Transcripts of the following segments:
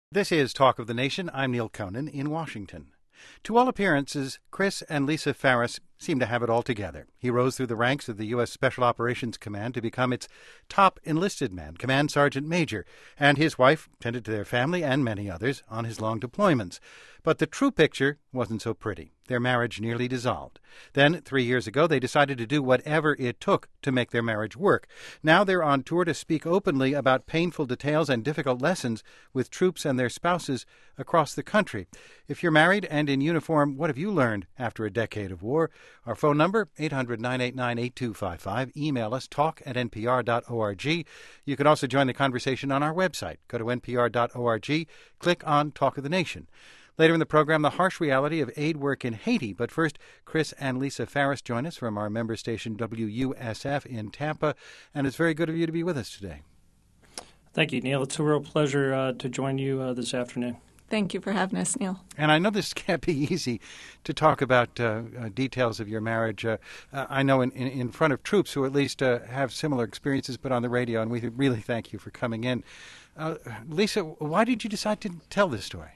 This is Talk of the Nation. I'm Neil Conan in Washington. To all appearances, Chris and Lisa Farris seem to have it all together. He rose through the ranks of the U.S. Special Operations Command to become its top enlisted man, Command Sergeant Major, and his wife tended to their family and many others on his long deployments. But the true picture wasn't so pretty. Their marriage nearly dissolved. Then, 3 years ago, they decided to do whatever it took to make their marriage work. Now they're on tour to speak openly about painful details and difficult lessons with troops and their spouses across the country. If you're married and in uniform, what have you learned after a decade of war? Our phone number, 800-989-8255. Email us, talk@npr.org. You can also join the conversation on our website. Go to npr.org, click on Talk of the Nation. Later in the program, the harsh reality of aid work in Haiti. But first, Chris and Lisa Farris join us from our member station WUSF in Tampa. And it's very good of you to be with us today. Thank you, Neil. It's a real pleasure to join you this afternoon. Thank you for having us, Neil. And I know this can't be easy to talk about details of your marriage. I know in front of troops who at least have similar experiences, but on the radio, and we really thank you for coming in. Lisa, why did you decide to tell this story?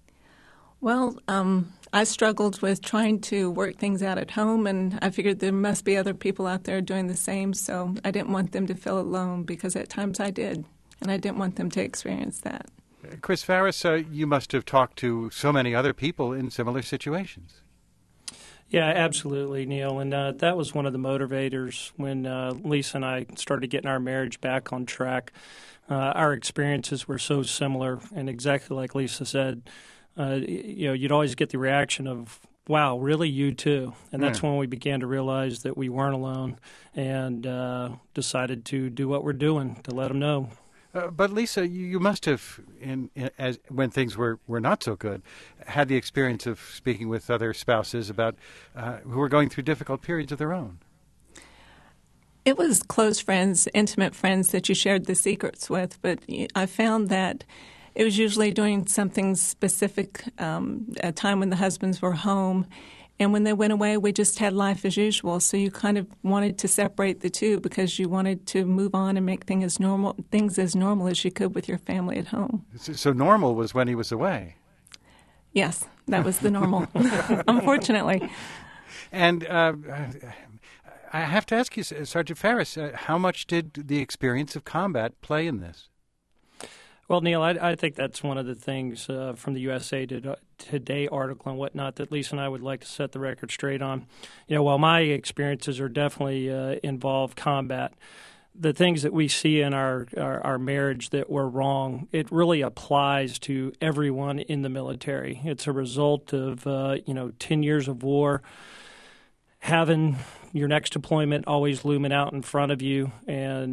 Well, I struggled with trying to work things out at home, and I figured there must be other people out there doing the same, so I didn't want them to feel alone, because at times I did, and I didn't want them to experience that. Chris Farris, you must have talked to so many other people in similar situations. Yeah, absolutely, Neil. And that was one of the motivators when Lisa and I started getting our marriage back on track. Our experiences were so similar, and exactly like Lisa said, you'd always get the reaction of, wow, really, you too? And that's when we began to realize that we weren't alone and decided to do what we're doing, to let them know. But Lisa, you must have, when things were not so good, had the experience of speaking with other spouses about who were going through difficult periods of their own. It was close friends, intimate friends that you shared the secrets with, but I found that it was usually doing something specific, a time when the husbands were home. And when they went away, we just had life as usual. So you kind of wanted to separate the two because you wanted to move on and make things as normal as you could with your family at home. So normal was when he was away. Yes, that was the normal, unfortunately. And I have to ask you, Sergeant Farris, how much did the experience of combat play in this? Well, Neil, I think that's one of the things from the USA Today article and whatnot that Lisa and I would like to set the record straight on. While my experiences are definitely involve combat, the things that we see in our marriage that were wrong, it really applies to everyone in the military. It's a result of 10 years of war, having your next deployment always looming out in front of you. And,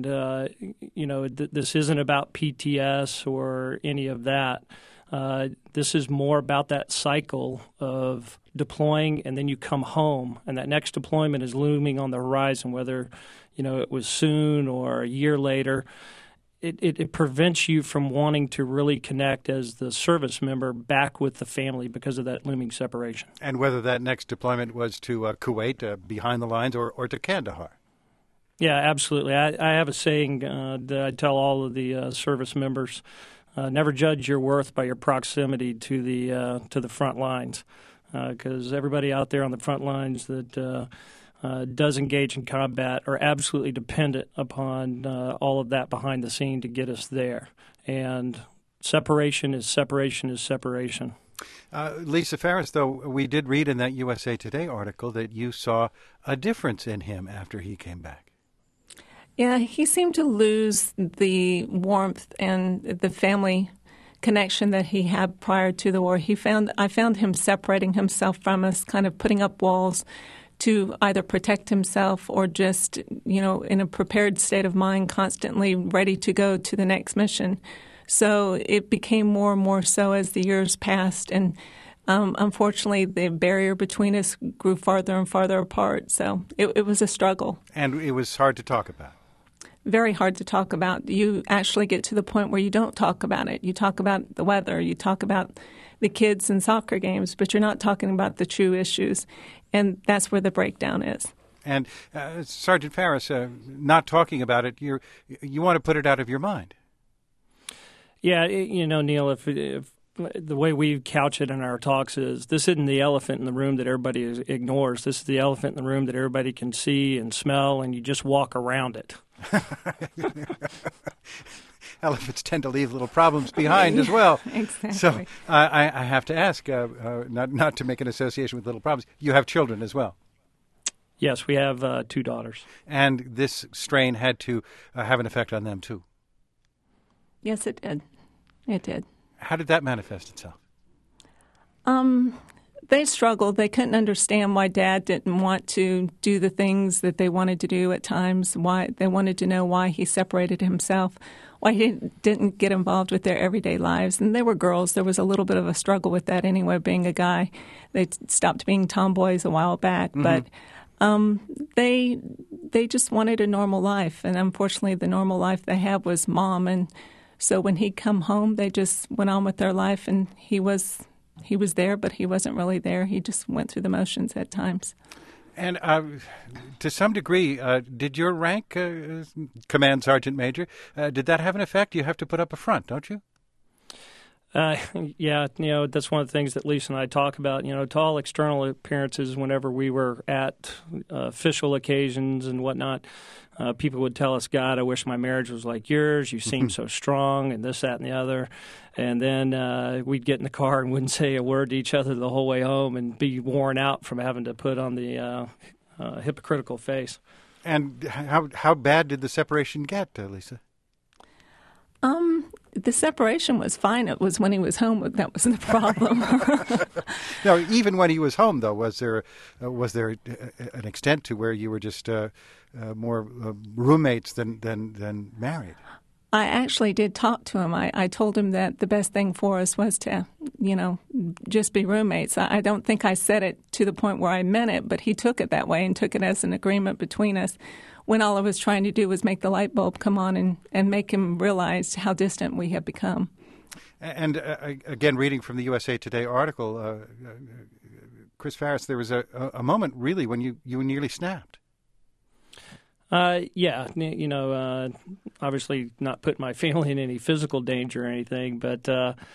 this isn't about PTS or any of that. This is more about that cycle of deploying and then you come home. And that next deployment is looming on the horizon, whether, it was soon or a year later. It prevents you from wanting to really connect as the service member back with the family because of that looming separation. And whether that next deployment was to Kuwait, behind the lines, or to Kandahar. Yeah, absolutely. I have a saying that I tell all of the service members: never judge your worth by your proximity to the front lines, because everybody out there on the front lines that does engage in combat are absolutely dependent upon all of that behind the scene to get us there. And separation is separation is separation. Lisa Farris, though, we did read in that USA Today article that you saw a difference in him after he came back. Yeah, he seemed to lose the warmth and the family connection that he had prior to the war. I found him separating himself from us, kind of putting up walls to either protect himself or just, in a prepared state of mind, constantly ready to go to the next mission. So it became more and more so as the years passed. And unfortunately, the barrier between us grew farther and farther apart. So it was a struggle. And it was hard to talk about. Very hard to talk about. You actually get to the point where you don't talk about it. You talk about the weather. You talk about the kids and soccer games, but you're not talking about the true issues. And that's where the breakdown is. And Sergeant Farris, not talking about it, you want to put it out of your mind. Yeah, Neil, if the way we couch it in our talks is this isn't the elephant in the room that everybody ignores. This is the elephant in the room that everybody can see and smell, and you just walk around it. Elephants tend to leave little problems behind as well. Exactly. So I have to ask, not to make an association with little problems, you have children as well. Yes, we have 2 daughters. And this strain had to have an effect on them, too. Yes, it did. It did. How did that manifest itself? They struggled. They couldn't understand why Dad didn't want to do the things that they wanted to do at times. Why they wanted to know why he separated himself, why he didn't get involved with their everyday lives. And they were girls. There was a little bit of a struggle with that anyway, being a guy. They stopped being tomboys a while back, but they just wanted a normal life. And unfortunately, the normal life they had was Mom. And so when he'd come home, they just went on with their life, and he was there, but he wasn't really there. He just went through the motions at times. And to some degree, did your rank, Command Sergeant Major, did that have an effect? You have to put up a front, don't you? Yeah, that's one of the things that Lisa and I talk about. To all external appearances, whenever we were at official occasions and whatnot, people would tell us, God, I wish my marriage was like yours. You seem so strong, and this, that, and the other. And then we'd get in the car and wouldn't say a word to each other the whole way home and be worn out from having to put on the hypocritical face. And how bad did the separation get, Lisa? The separation was fine. It was when he was home that was the problem. No, even when he was home, though, was there an extent to where you were just more roommates than married? I actually did talk to him. I told him that the best thing for us was to, just be roommates. I don't think I said it to the point where I meant it, but he took it that way and took it as an agreement between us, when all I was trying to do was make the light bulb come on and make him realize how distant we have become. And again, reading from the USA Today article, Chris Farris, there was a moment really when you nearly snapped. Yeah, obviously not putting my family in any physical danger or anything, but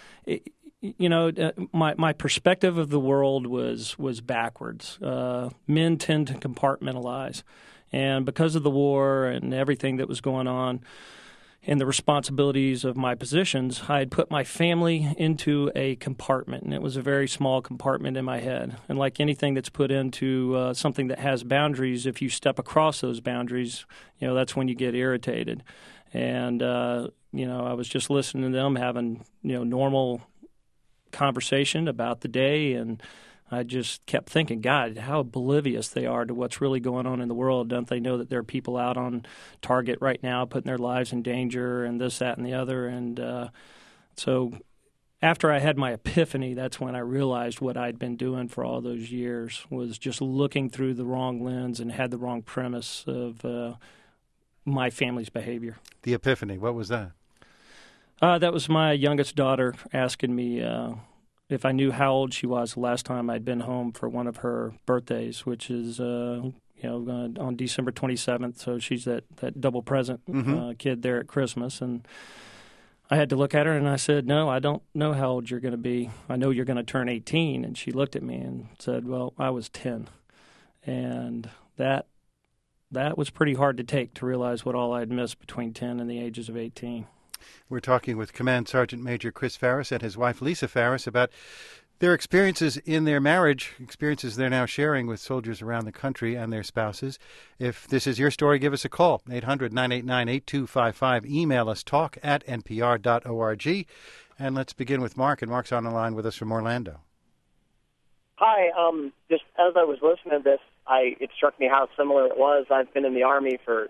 my perspective of the world was backwards. Men tend to compartmentalize. And because of the war and everything that was going on and the responsibilities of my positions, I had put my family into a compartment, and it was a very small compartment in my head. And like anything that's put into something that has boundaries, if you step across those boundaries, that's when you get irritated. And, I was just listening to them having, normal conversation about the day, and I just kept thinking, God, how oblivious they are to what's really going on in the world. Don't they know that there are people out on target right now putting their lives in danger and this, that, and the other? And so after I had my epiphany, that's when I realized what I'd been doing for all those years was just looking through the wrong lens and had the wrong premise of my family's behavior. The epiphany, what was that? That was my youngest daughter asking me if I knew how old she was the last time I'd been home for one of her birthdays, which is on December 27th. So she's that double present kid there at Christmas. And I had to look at her and I said, no, I don't know how old you're going to be. I know you're going to turn 18. And she looked at me and said, well, I was 10. And that was pretty hard to take, to realize what all I'd missed between 10 and the ages of 18. We're talking with Command Sergeant Major Chris Farris and his wife Lisa Farris about their experiences in their marriage, experiences they're now sharing with soldiers around the country and their spouses. If this is your story, give us a call, 800-989-8255. Email us, talk@npr.org. And let's begin with Mark, and Mark's on the line with us from Orlando. Hi, just as I was listening to this, it struck me how similar it was. I've been in the Army for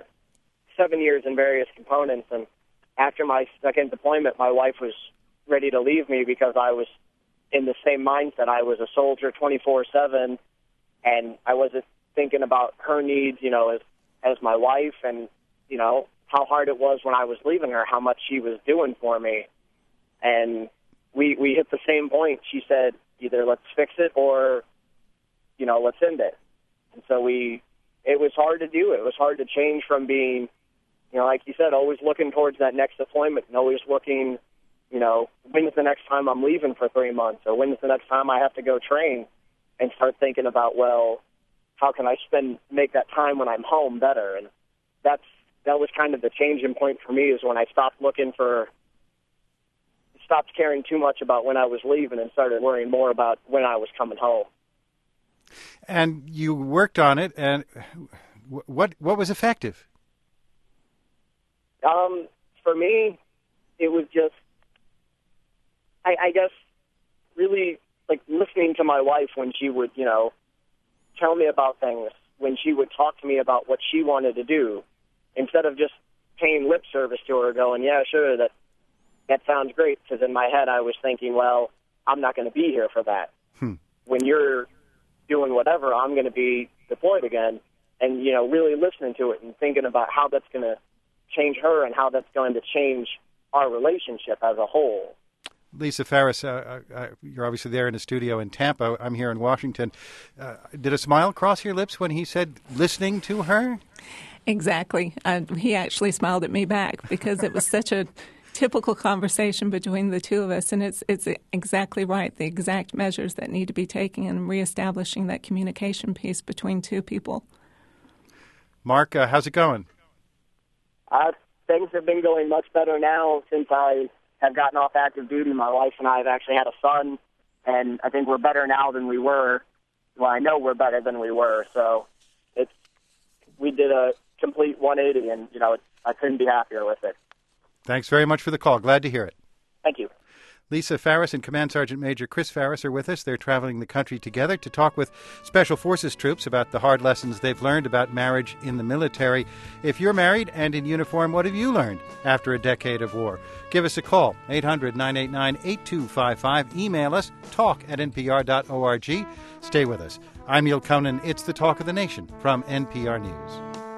7 years in various components, and after my second deployment, my wife was ready to leave me because I was in the same mindset. I was a soldier 24/7, and I wasn't thinking about her needs, as my wife, and, how hard it was when I was leaving her, how much she was doing for me. And we hit the same point. She said, either let's fix it or, let's end it. And so it was hard to do. It was hard to change from being, like you said, always looking towards that next deployment and always looking when's the next time I'm leaving for 3 months, or when's the next time I have to go train, and start thinking about, well, how can I make that time when I'm home better? And that was kind of the changing point for me, is when I stopped caring too much about when I was leaving and started worrying more about when I was coming home. And you worked on it, and what was effective? For me, it was just, I guess, really like listening to my wife when she would, tell me about things, when she would talk to me about what she wanted to do, instead of just paying lip service to her, going, yeah, sure, that sounds great, because in my head I was thinking, well, I'm not going to be here for that. When you're doing whatever, I'm going to be deployed again, and, really listening to it and thinking about how that's going to change her and how that's going to change our relationship as a whole. Lisa Farris, you're obviously there in the studio in Tampa. I'm here in Washington. Did a smile cross your lips when he said listening to her? Exactly. He actually smiled at me back, because it was such a typical conversation between the two of us, and it's exactly right, the exact measures that need to be taken in reestablishing that communication piece between two people. Mark, how's it going? Things have been going much better now since I have gotten off active duty. My wife and I have actually had a son, and I think we're better now than we were. Well, I know we're better than we were, so we did a complete 180, and, I couldn't be happier with it. Thanks very much for the call. Glad to hear it. Thank you. Lisa Farris and Command Sergeant Major Chris Farris are with us. They're traveling the country together to talk with Special Forces troops about the hard lessons they've learned about marriage in the military. If you're married and in uniform, what have you learned after a decade of war? Give us a call, 800-989-8255. Email us, talk@npr.org. Stay with us. I'm Neil Conan. It's the Talk of the Nation from NPR News.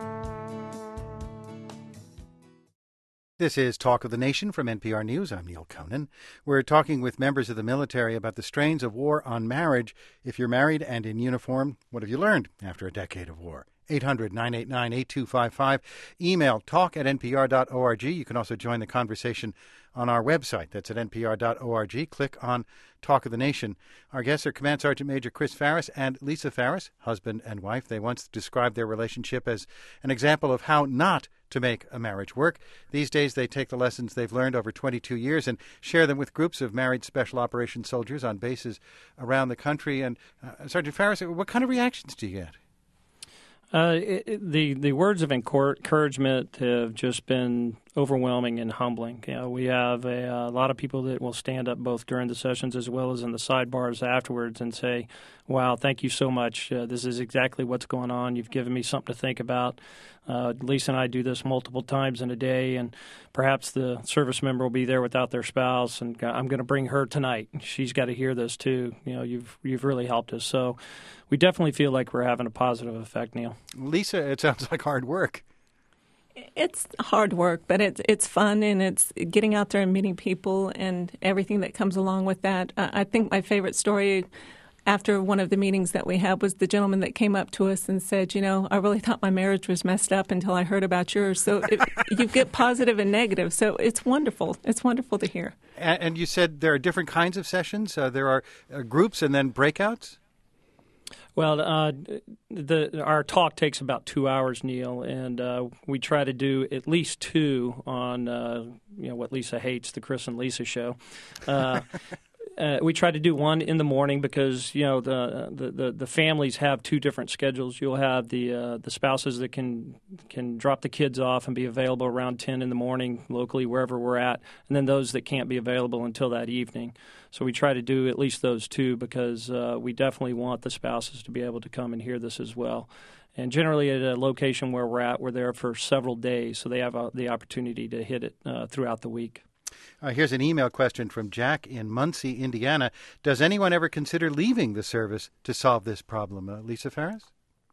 This is Talk of the Nation from NPR News. I'm Neil Conan. We're talking with members of the military about the strains of war on marriage. If you're married and in uniform, what have you learned after a decade of war? 800-989-8255. Email talk@npr.org. You can also join the conversation on our website. That's at npr.org. Click on Talk of the Nation. Our guests are Command Sergeant Major Chris Farris and Lisa Farris, husband and wife. They once described their relationship as an example of how not to make a marriage work. These days, they take the lessons they've learned over 22 years and share them with groups of married Special Operations soldiers on bases around the country. And Sergeant Farris, what kind of reactions do you get? The words of encouragement have just been overwhelming and humbling. We have a lot of people that will stand up both during the sessions as well as in the sidebars afterwards and say, wow, thank you so much. This is exactly what's going on. You've given me something to think about. Lisa and I do this multiple times in a day, and perhaps the service member will be there without their spouse, and I'm going to bring her tonight. She's got to hear this too. You've really helped us. So we definitely feel like we're having a positive effect, Neil. Lisa, it sounds like hard work. It's hard work, but it's fun, and it's getting out there and meeting people and everything that comes along with that. I think my favorite story after one of the meetings that we had was the gentleman that came up to us and said, I really thought my marriage was messed up until I heard about yours. So you get positive and negative. So it's wonderful. It's wonderful to hear. And you said there are different kinds of sessions. There are groups and then breakouts? Well, our talk takes about 2 hours, Neil, and we try to do at least two on what Lisa hates, the Chris and Lisa show. We try to do one in the morning because the families have two different schedules. You'll have the spouses that can drop the kids off and be available around 10 in the morning locally wherever we're at, and then those that can't be available until that evening. So we try to do at least those two because we definitely want the spouses to be able to come and hear this as well. And generally at a location where we're at, we're there for several days, so they have the opportunity to hit it throughout the week. Here's an email question from Jack in Muncie, Indiana. Does anyone ever consider leaving the service to solve this problem? Lisa Farris?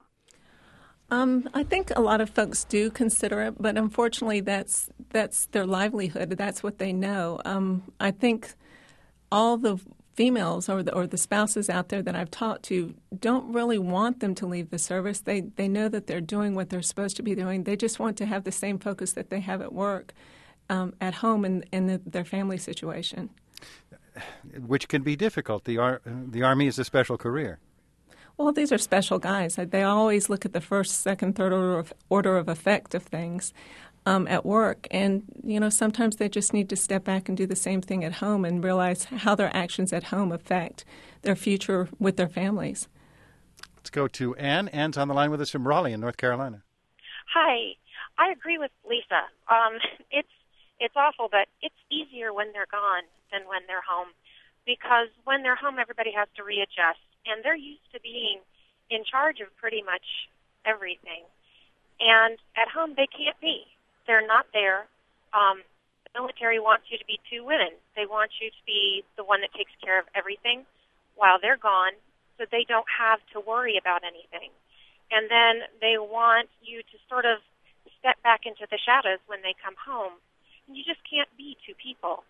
I think a lot of folks do consider it, but unfortunately that's their livelihood. That's what they know. I think all the females or the spouses out there that I've talked to don't really want them to leave the service. They know that they're doing what they're supposed to be doing. They just want to have the same focus that they have at work. at home in their family situation. Which can be difficult. The Army is a special career. Well, these are special guys. They always look at the first, second, third order of effect of things at work. And, sometimes they just need to step back and do the same thing at home and realize how their actions at home affect their future with their families. Let's go to Ann. Ann's on the line with us from Raleigh in North Carolina. Hi. I agree with Lisa. It's awful, but it's easier when they're gone than when they're home, because when they're home, everybody has to readjust, and they're used to being in charge of pretty much everything. And at home, they can't be. They're not there. The military wants you to be two women. They want you to be the one that takes care of everything while they're gone, so they don't have to worry about anything. And then they want you to sort of step back into the shadows when they come home. And you just can't be two people.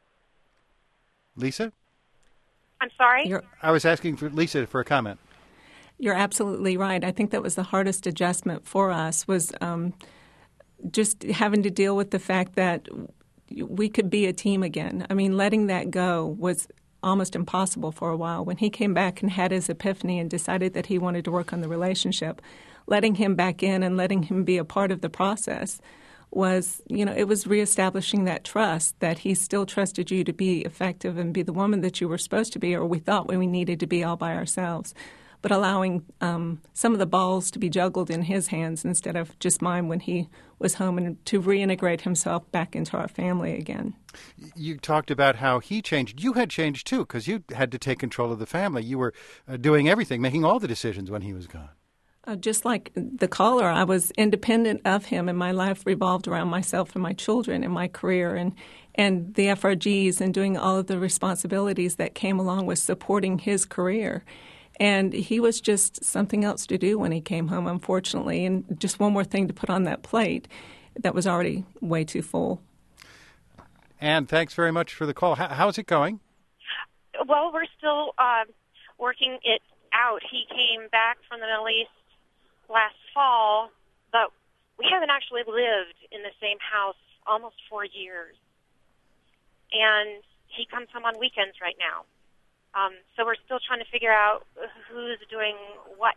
Lisa? I'm sorry? I was asking for Lisa for a comment. You're absolutely right. I think that was the hardest adjustment for us, was just having to deal with the fact that we could be a team again. I mean, letting that go was almost impossible for a while. When he came back and had his epiphany and decided that he wanted to work on the relationship, letting him back in and letting him be a part of the process was, it was reestablishing that trust, that he still trusted you to be effective and be the woman that you were supposed to be, or we thought we needed to be all by ourselves. But allowing some of the balls to be juggled in his hands instead of just mine when he was home, and to reintegrate himself back into our family again. You talked about how he changed. You had changed, too, because you had to take control of the family. You were doing everything, making all the decisions when he was gone. Just like the caller, I was independent of him, and my life revolved around myself and my children and my career and the FRGs, and doing all of the responsibilities that came along with supporting his career. And he was just something else to do when he came home, unfortunately, and just one more thing to put on that plate that was already way too full. Ann, thanks very much for the call. How's it going? Well, we're still working it out. He came back from the Middle East last fall, but we haven't actually lived in the same house almost 4 years. And he comes home on weekends right now. So we're still trying to figure out who's doing what.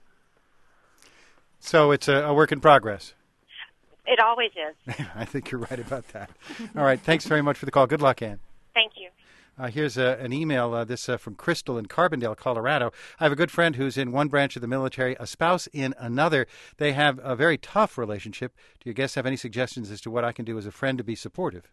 So it's a work in progress. It always is. I think you're right about that. All right. Thanks very much for the call. Good luck, Ann. Thank you. Here's an email, this from Crystal in Carbondale, Colorado. I have a good friend who's in one branch of the military, a spouse in another. They have a very tough relationship. Do you guys have any suggestions as to what I can do as a friend to be supportive?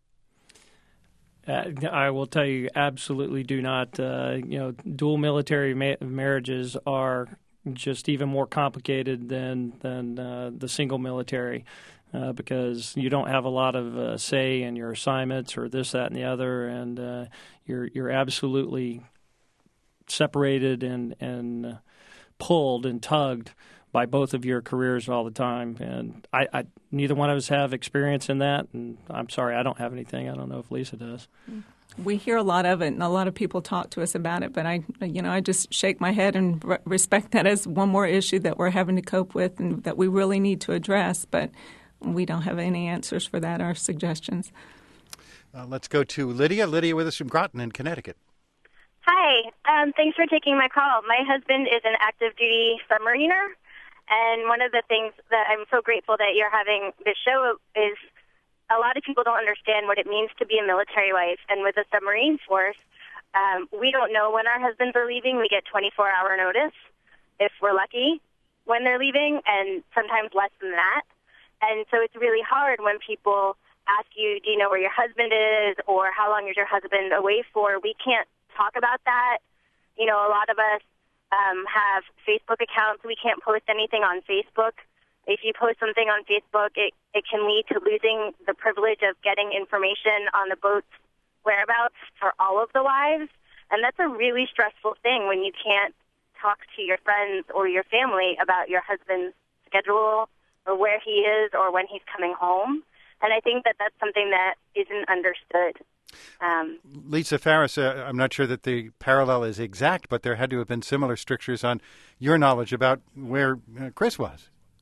I will tell you, absolutely do not. Dual military marriages are just even more complicated than the single military, because you don't have a lot of say in your assignments or this, that, and the other, and you're absolutely separated and pulled and tugged by both of your careers all the time. And I neither one of us have experience in that, and I'm sorry, I don't have anything. I don't know if Lisa does. We hear a lot of it, and a lot of people talk to us about it, but I just shake my head and respect that as one more issue that we're having to cope with and that we really need to address, but we don't have any answers for that or suggestions. Let's go to Lydia. Lydia with us from Groton in Connecticut. Hi. Thanks for taking my call. My husband is an active-duty submariner, and one of the things that I'm so grateful that you're having this show is a lot of people don't understand what it means to be a military wife. And with the submarine force, we don't know when our husbands are leaving. We get 24-hour notice if we're lucky when they're leaving, and sometimes less than that. And so it's really hard when people ask you, do you know where your husband is, or how long is your husband away for? We can't talk about that. A lot of us have Facebook accounts. We can't post anything on Facebook. If you post something on Facebook, it can lead to losing the privilege of getting information on the boat's whereabouts for all of the wives. And that's a really stressful thing when you can't talk to your friends or your family about your husband's schedule or where he is or when he's coming home. And I think that that's something that isn't understood. Lisa Farris, I'm not sure that the parallel is exact, but there had to have been similar strictures on your knowledge about where Chris was.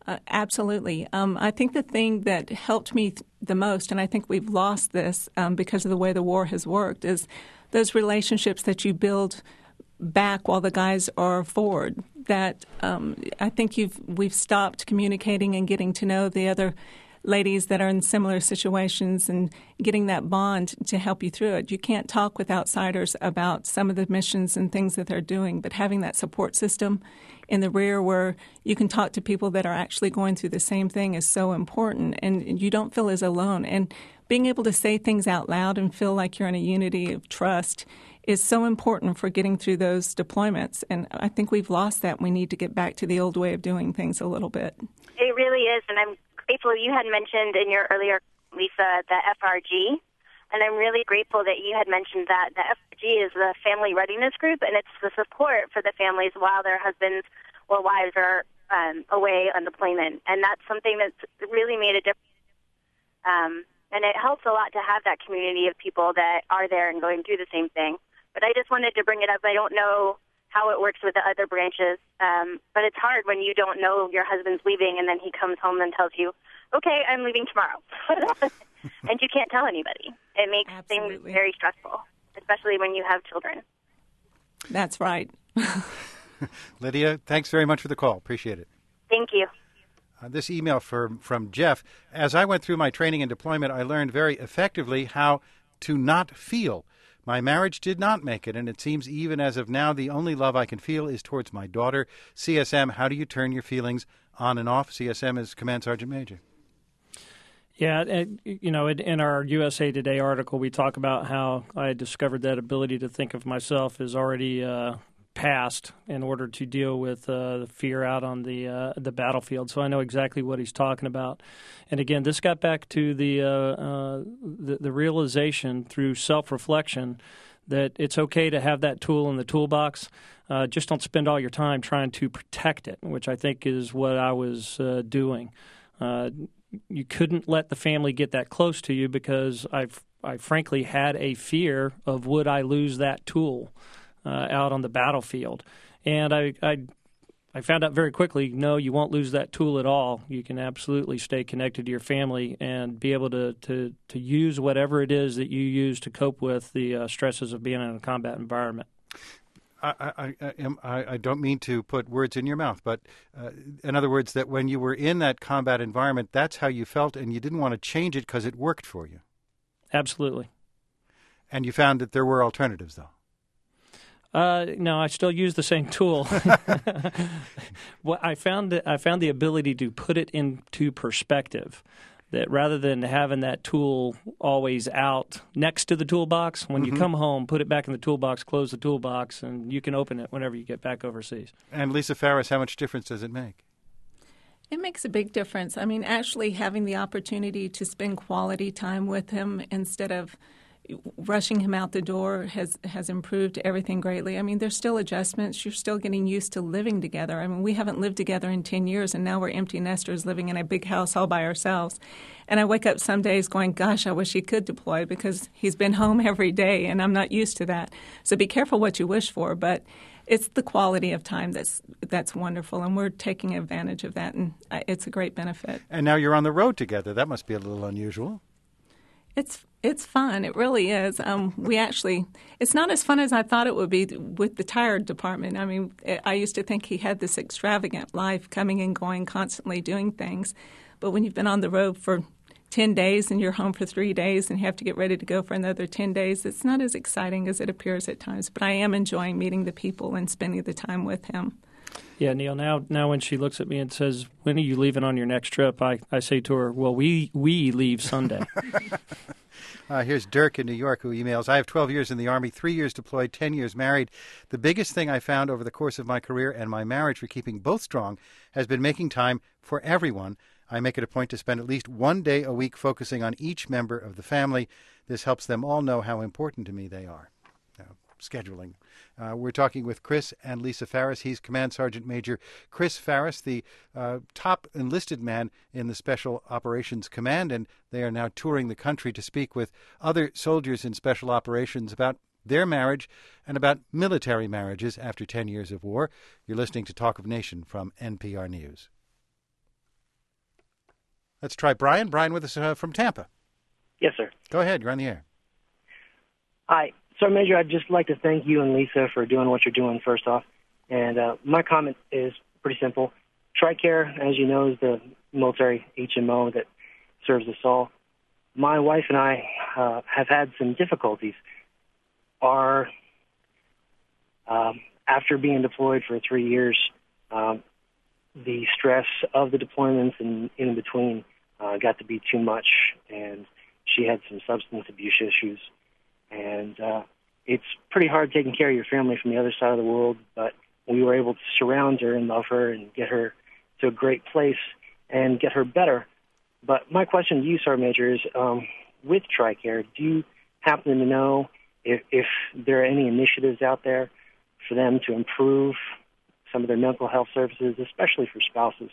Absolutely. I think the thing that helped me the most, and I think we've lost this because of the way the war has worked, is those relationships that you build back while the guys are forward. That I think we've stopped communicating and getting to know the other ladies that are in similar situations and getting that bond to help you through it. You can't talk with outsiders about some of the missions and things that they're doing, but having that support system in the rear where you can talk to people that are actually going through the same thing is so important, and you don't feel as alone. And being able to say things out loud and feel like you're in a unity of trust is so important for getting through those deployments. And I think we've lost that. We need to get back to the old way of doing things a little bit. It really is, and I'm grateful you had mentioned in your earlier, Lisa, the FRG, and I'm really grateful that you had mentioned that. The FRG is the Family Readiness Group, and it's the support for the families while their husbands or wives are away on deployment, and that's something that's really made a difference. And it helps a lot to have that community of people that are there and going through the same thing. But I just wanted to bring it up. I don't know how it works with the other branches, but it's hard when you don't know your husband's leaving and then he comes home and tells you, okay, I'm leaving tomorrow. And you can't tell anybody. It makes things very stressful, especially when you have children. That's right. Lydia, thanks very much for the call. Appreciate it. Thank you. This email from Jeff. As I went through my training and deployment, I learned very effectively how to not feel. My marriage did not make it, and it seems even as of now, the only love I can feel is towards my daughter. CSM, how do you turn your feelings on and off? CSM is Command Sergeant Major. Yeah, in our USA Today article, we talk about how I discovered that ability to think of myself is already past in order to deal with the fear out on the battlefield. So I know exactly what he's talking about. And again, this got back to the realization through self-reflection that it's okay to have that tool in the toolbox. Just don't spend all your time trying to protect it, which I think is what I was doing. You couldn't let the family get that close to you because I frankly had a fear of would I lose that tool out on the battlefield. And I found out very quickly, no, you won't lose that tool at all. You can absolutely stay connected to your family and be able to use whatever it is that you use to cope with the stresses of being in a combat environment. I don't mean to put words in your mouth, but in other words, that when you were in that combat environment, that's how you felt, and you didn't want to change it because it worked for you. Absolutely. And you found that there were alternatives, though. No, I still use the same tool. Well, I found the ability to put it into perspective. That rather than having that tool always out next to the toolbox, when you come home, put it back in the toolbox, close the toolbox, and you can open it whenever you get back overseas. And Lisa Farris, how much difference does it make? It makes a big difference. I mean, actually having the opportunity to spend quality time with him instead of rushing him out the door has improved everything greatly. I mean, there's still adjustments. You're still getting used to living together. I mean, we haven't lived together in 10 years, and now we're empty nesters living in a big house all by ourselves. And I wake up some days going, gosh, I wish he could deploy because he's been home every day, and I'm not used to that. So be careful what you wish for, but it's the quality of time that's wonderful, and we're taking advantage of that, and it's a great benefit. And now you're on the road together. That must be a little unusual. It's fun. It really is. It's not as fun as I thought it would be with the tire department. I mean, I used to think he had this extravagant life coming and going, constantly doing things. But when you've been on the road for 10 days and you're home for 3 days and you have to get ready to go for another 10 days, it's not as exciting as it appears at times. But I am enjoying meeting the people and spending the time with him. Yeah, Neil, now when she looks at me and says, when are you leaving on your next trip, I say to her, well, we leave Sunday. Here's Dirk in New York who emails, I have 12 years in the Army, 3 years deployed, 10 years married. The biggest thing I found over the course of my career and my marriage for keeping both strong has been making time for everyone. I make it a point to spend at least 1 day a week focusing on each member of the family. This helps them all know how important to me they are. Scheduling. We're talking with Chris and Lisa Farris. He's Command Sergeant Major Chris Farris, the top enlisted man in the Special Operations Command, and they are now touring the country to speak with other soldiers in Special Operations about their marriage and about military marriages after 10 years of war. You're listening to Talk of Nation from NPR News. Let's try Brian. Brian with us from Tampa. Yes, sir. Go ahead. You're on the air. Hi. Sergeant Major, I'd just like to thank you and Lisa for doing what you're doing, first off. And my comment is pretty simple. TRICARE, as you know, is the military HMO that serves us all. My wife and I have had some difficulties. After being deployed for 3 years, the stress of the deployments and in between got to be too much, and she had some substance abuse issues. And it's pretty hard taking care of your family from the other side of the world, but we were able to surround her and love her and get her to a great place and get her better. But my question to you, Sergeant Major, is with TRICARE, do you happen to know if there are any initiatives out there for them to improve some of their mental health services, especially for spouses?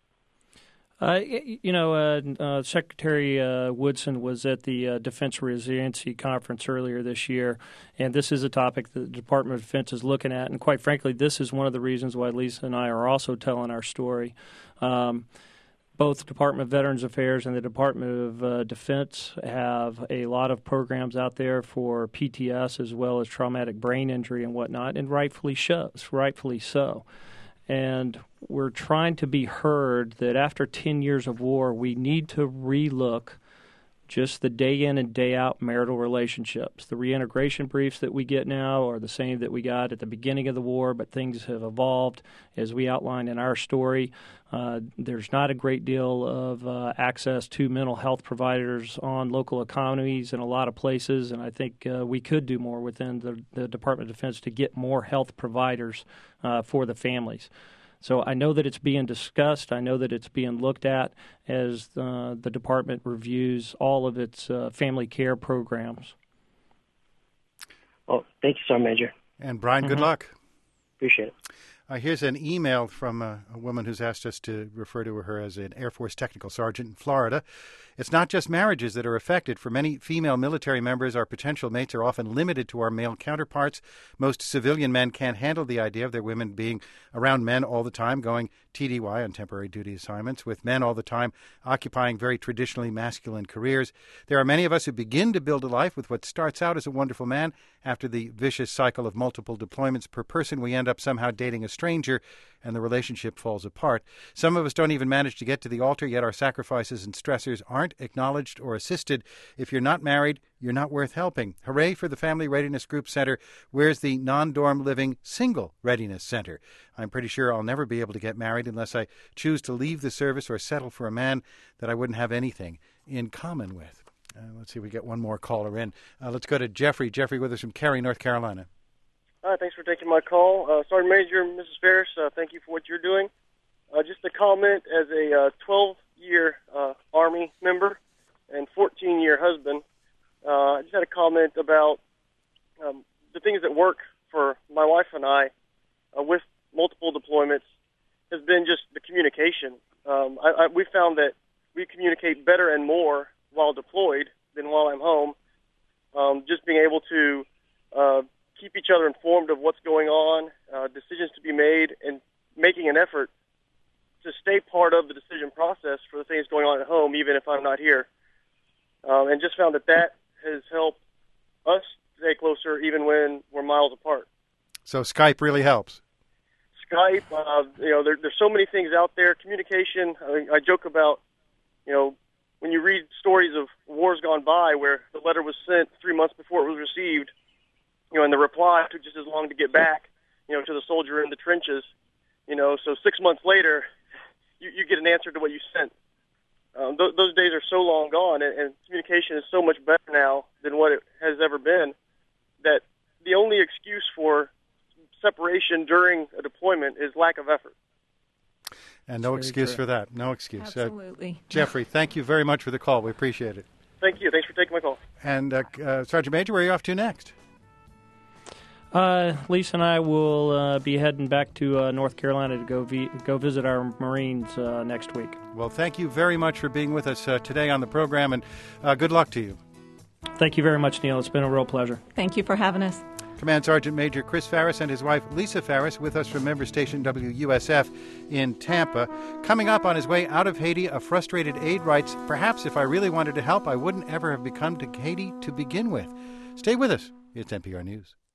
Secretary Woodson was at the Defense Resiliency Conference earlier this year, and this is a topic that the Department of Defense is looking at. And quite frankly, this is one of the reasons why Lisa and I are also telling our story. Both the Department of Veterans Affairs and the Department of Defense have a lot of programs out there for PTS as well as traumatic brain injury and whatnot, and rightfully so. And we're trying to be heard that after 10 years of war, we need to relook just the day in and day out marital relationships. The reintegration briefs that we get now are the same that we got at the beginning of the war, but things have evolved as we outlined in our story. There's not a great deal of access to mental health providers on local economies in a lot of places, and I think we could do more within the Department of Defense to get more health providers for the families. So I know that it's being discussed. I know that it's being looked at as the department reviews all of its family care programs. Well, thank you, Sergeant Major. And Brian, good luck. Appreciate it. Here's an email from a woman who's asked us to refer to her as an Air Force technical sergeant in Florida. It's not just marriages that are affected. For many female military members, our potential mates are often limited to our male counterparts. Most civilian men can't handle the idea of their women being around men all the time, going TDY on temporary duty assignments, with men all the time occupying very traditionally masculine careers. There are many of us who begin to build a life with what starts out as a wonderful man. After the vicious cycle of multiple deployments per person, we end up somehow dating a stranger, and the relationship falls apart. Some of us don't even manage to get to the altar, yet our sacrifices and stressors aren't acknowledged or assisted. If you're not married, you're not worth helping. Hooray for the Family Readiness Group Center. Where's the non-dorm living single readiness center? I'm pretty sure I'll never be able to get married unless I choose to leave the service or settle for a man that I wouldn't have anything in common with. Let's see, we get one more caller in. Let's go to Jeffrey. Jeffrey with us from Cary, North Carolina. Hi, thanks for taking my call. Sergeant Major, Mrs. Ferris, thank you for what you're doing. Just a comment as a 12-year Army member and 14-year husband. I just had a comment about the things that work for my wife and I with multiple deployments has been just the communication. We found that we communicate better and more while deployed than while I'm home. Just being able to keep each other informed of what's going on, decisions to be made, and making an effort to stay part of the decision process for the things going on at home, even if I'm not here. And just found that has helped us stay closer even when we're miles apart. So Skype really helps. Skype, there's so many things out there. Communication, I joke about, when you read stories of wars gone by where the letter was sent 3 months before it was received, and the reply took just as long to get back, to the soldier in the trenches, so 6 months later, you get an answer to what you sent. Those days are so long gone, and communication is so much better now than what it has ever been, that the only excuse for separation during a deployment is lack of effort. And no excuse for that. No excuse. Absolutely. Jeffrey, thank you very much for the call. We appreciate it. Thank you. Thanks for taking my call. And Sergeant Major, where are you off to next? Lisa and I will be heading back to North Carolina to go visit our Marines next week. Well, thank you very much for being with us today on the program, and good luck to you. Thank you very much, Neil. It's been a real pleasure. Thank you for having us. Command Sergeant Major Chris Farris and his wife Lisa Farris with us from member station WUSF in Tampa. Coming up on his way out of Haiti, a frustrated aide writes, "Perhaps if I really wanted to help, I wouldn't ever have come to Haiti to begin with." Stay with us. It's NPR News.